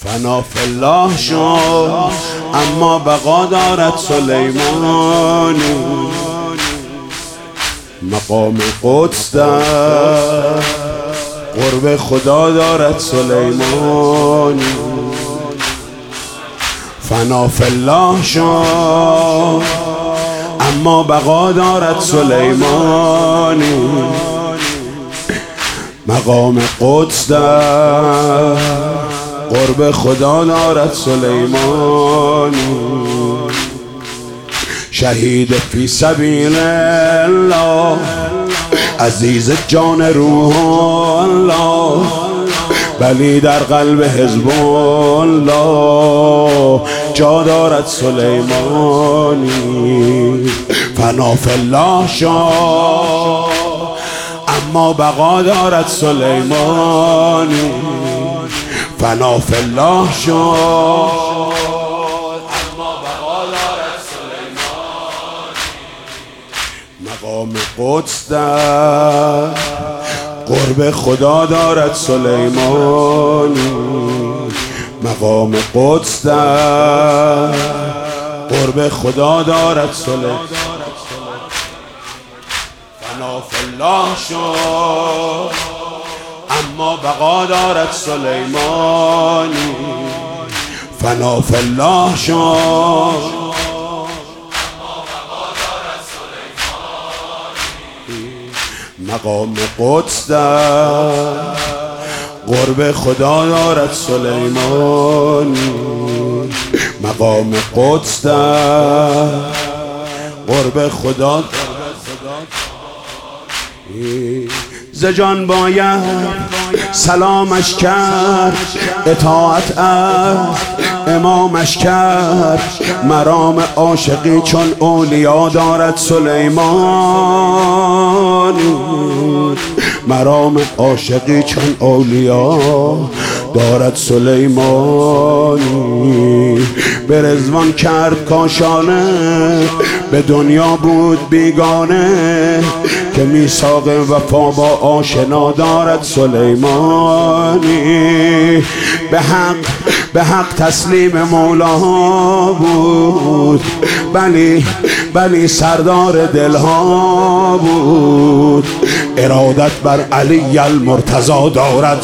فنا فی الله شد اما بقا دارد سلیمانی. مقام قدس در قرب خدا دارد سلیمانی. فنا فی الله شد اما بقا دارد سلیمانی. مقام قدس در قرب خدا دارد سلیمانی. شهید فی سبیل الله، عزیز جان روح الله، ولی در قلب حزب الله جا دارد سلیمانی. فنا فی الله شد اما بقا دارد سلیمانی. فنا فی الله شد اما بقا دارد سلیمانی. مقام قدس در قرب خدا دارد سلیمانی. مقام قدس در قرب خدا دارد سلیمانی. فنا فی الله شد اما بقا دارد سلیمانی. فنا فی الله شد اما بقا دارد سلیمانی. مقام قدس در قرب خدا دارد سلیمانی. مقام قدس در قرب خدا ز جان باید سلامش کرد، اطاعت از امامش کرد. مرام عاشقی چون اولیا دارد سلیمانی. مرام عاشقی چون اولیا دارد سلیمانی. به رضوان کرد کاشانه، به دنیا بود بیگانه، که میثاق وفا با آشنا دارد سلیمانی. به حق تسلیم مولا بود، بلی سردار دلها بود. ارادت بر علی المرتضی دارد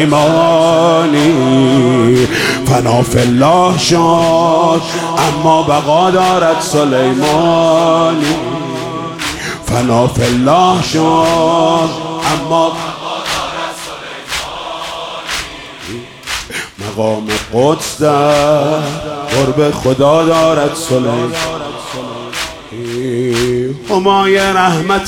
سلیمانی. فنا فی الله شد اما بقا دارد سلیمانی. فنا فی الله شد اما مقام قدس در قرب خدا دارد سلیمانی. همای رحمت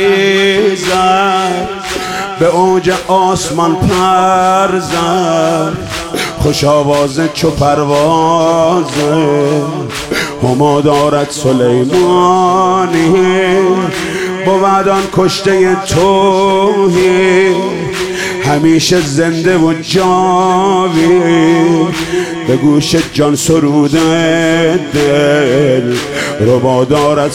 ایزد به اوج آسمان پر زد. خوش آوازه چو پروازه هما دارد سلیمانی. بود آن کشته توحید همیشه زنده و جاوید. به گوش جان سرود دل ربا دارد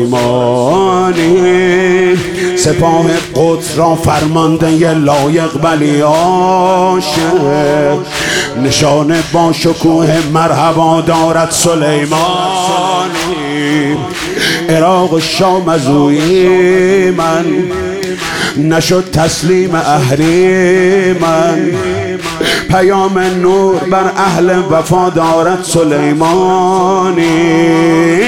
سلیمانی. سپاه قدس را فرمانده لایق ولی عاشق، نشانه با شکوه مرحبا دارد سلیمانی. عراق و شام از اوی من نشد تسلیم اهریمن. پیام نور بر اهل وفا دارد سلیمانی.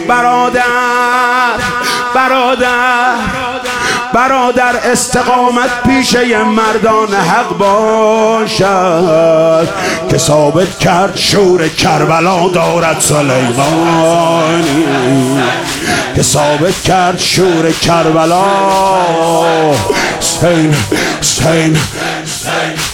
برادر استقامت پیشه مردان حق باشد، که ثابت کرد شور کربلا دارد سلیمانی. که ثابت کرد شور کربلا. حسین